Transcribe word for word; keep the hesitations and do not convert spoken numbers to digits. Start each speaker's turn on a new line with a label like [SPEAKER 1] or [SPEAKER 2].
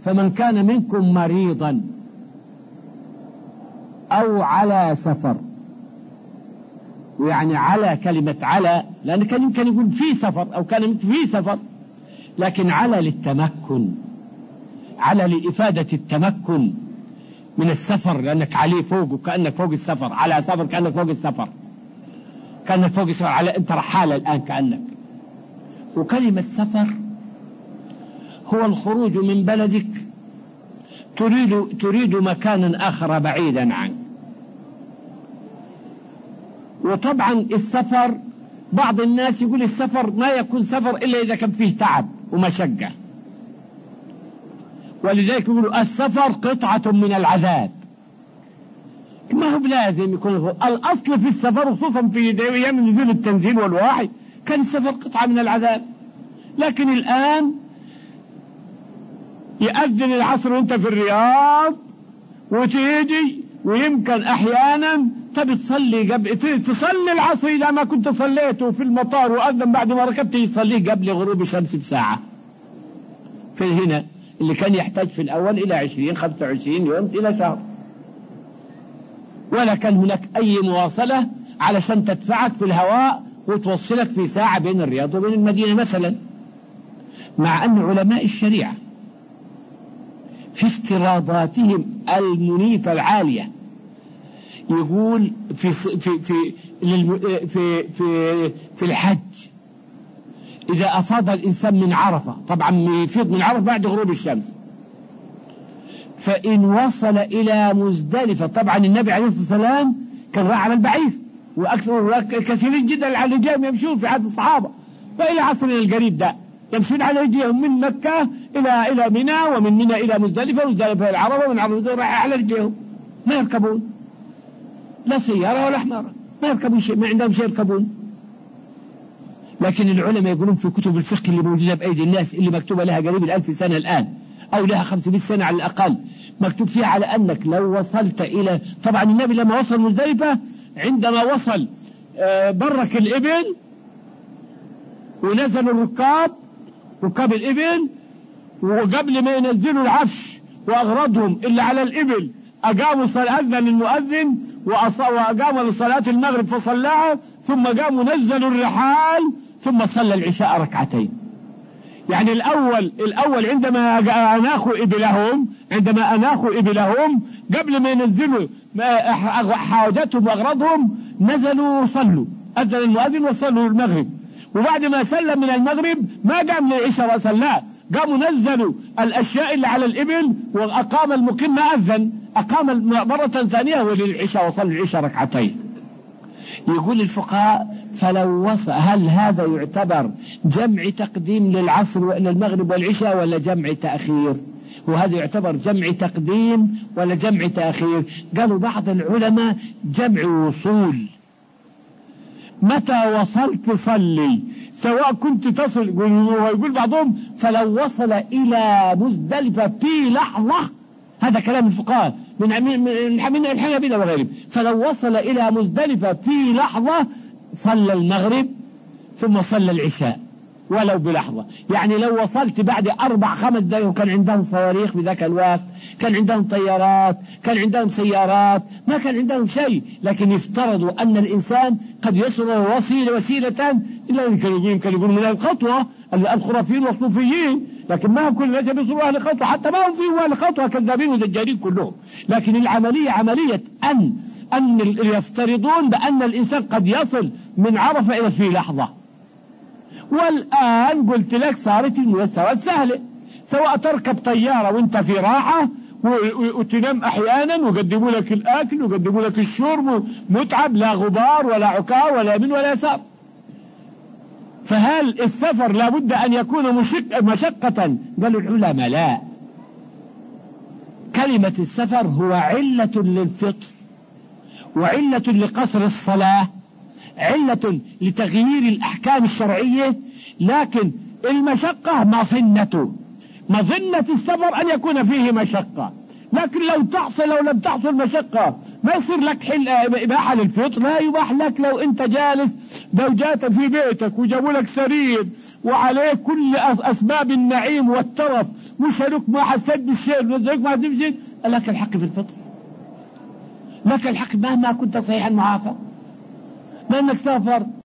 [SPEAKER 1] فمن كان منكم مريضا أو على سفر، ويعني على كلمة على لأن كان يمكن يقول في سفر أو كان يمكن في سفر، لكن على للتمكن، على لإفادة التمكن من السفر، لأنك عليه فوق وكأنك فوق السفر، على سفر كأنك فوق السفر، كأنك فوق السفر، على أنت رحالة الآن كأنك. وكلمة سفر هو الخروج من بلدك تريد تريد مكانا آخر بعيدا عنك. وطبعا السفر بعض الناس يقول السفر ما يكون سفر إلا إذا كان فيه تعب ومشقة، ولذلك يقولوا السفر قطعة من العذاب. ما هو بلازم يكون الأصل في السفر، خصوصا في أيام نزول التنزيل والوحي كان السفر قطعة من العذاب. لكن الآن يأذن العصر وانت في الرياض وتيجي، ويمكن أحيانا تبي تصلي قبل تصلي العصر إذا ما كنت صليته في المطار وأذن بعد ما ركبت يصليه قبل غروب الشمس بساعة. في هنا اللي كان يحتاج في الأول إلى عشرين خمسة وعشرين يوم إلى شهر، ولا كان هناك أي مواصلة علشان تدفعك في الهواء وتوصلك في ساعة بين الرياض وبين المدينة مثلا. مع أن علماء الشريعة في افتراضاتهم المنيفة العالية يقول في في في في في, في الحج إذا أفاض الإنسان من عرفة، طبعا يفيض من عرفة بعد غروب الشمس، فإن وصل إلى مزدلفة، طبعا النبي عليه الصلاة والسلام كان راح على البعير، وأكثر كثيرين جدا على رجلهم يمشون في عهد الصحابة، فإلى عصرنا القريب ده يمشون على رجلهم من مكة إلى إلى منى، ومن منى إلى مزدلفة، ومزدلفة إلى العربة، ومن عربة راح على رجلهم، ما يركبون لا سيارة ولا حمارة، ما يركبون شيء، ما عندهم شيء يركبون. لكن العلماء يقولون في كتب الفقه اللي موجودة بأيدي الناس اللي مكتوبة لها قريب الألف سنة الآن أو لها خمسمائة سنة على الأقل، مكتوب فيها على أنك لو وصلت إلى، طبعا النبي لما وصل مزدلفة عندما وصل برك الإبل ونزلوا الركاب ركاب الإبل، وقبل ما ينزلوا العفش وأغرضهم إلا على الإبل أقاموا صلاة، أذن المؤذن وأقاموا لصلاة المغرب فصلاها، ثم قاموا نزلوا الرحال ثم صلى العشاء ركعتين. يعني الأول الأول عندما أناخوا إبلهم عندما أناخوا إبلهم قبل ما ينزلوا حاجتهم وأغراضهم نزلوا وصلوا، أذن المؤذن وصلوا المغرب، وبعد ما سلم من المغرب ما قام للعشاء وصلاه، قاموا نزلوا الأشياء اللي على الإبل وأقام المقيم ما أذن، أقام مرة ثانية وللعشاء وصل العشاء ركعتين. يقول الفقهاء فلو وصل، هل هذا يعتبر جمع تقديم للعصر للمغرب والعشاء ولا جمع تأخير؟ وهذا يعتبر جمع تقديم ولا جمع تأخير؟ قالوا بعض العلماء جمع وصول، متى وصلت صلي سواء كنت تصل. ويقول بعضهم فلو وصل إلى مزدلفة في لحظة، هذا كلام الفقهاء من من الحنابلة وغيرهم، فلو وصل إلى مزدلفة في لحظة صلى المغرب ثم صلى العشاء ولو بلحظة. يعني لو وصلت بعد أربع خمس دقائق، وكان عندهم صواريخ في ذاك الوقت، كان عندهم طيارات، كان عندهم سيارات، ما كان عندهم شيء، لكن يفترضوا أن الإنسان قد يصل وسيلة وسيلة إلا يمكن يقولون من الخطوة الخرافيين والصوفيين، لكن ما هم كل الناس يصلوا أهل خطوة، حتى ما هم فيه أهل خطوة، كذابين ودجالين كلهم. لكن العملية عملية أن أن يفترضون بأن الإنسان قد يصل من عرفة إلى في لحظة. والآن قلت لك صارت الميسرات سهلة، سواء تركب طيارة وانت في راحة وتنام أحيانا ويقدموا لك الأكل ويقدموا لك الشرب متعب، لا غبار ولا عكار ولا من ولا يسار. فهل السفر لابد أن يكون مشق مشقة؟ قالوا العلماء لا، كلمة السفر هو علة للفطر وعلة لقصر الصلاة، علة لتغيير الأحكام الشرعية، لكن المشقة مظنة مظنة السفر أن يكون فيه مشقة، لكن لو تحصل لو لم تحصل مشقة ما يصير لك حل إباحة للفطر، لا يباح لك لو أنت جالس زوجات في بيتك وجابوا لك سرير وعليه كل أسباب النعيم والترف وشارك ما حسيت بالشيء وزوجك ما تمشي، لك الحق في الفطر، لك الحق مهما كنت صحيحا معافى لأنك سافر.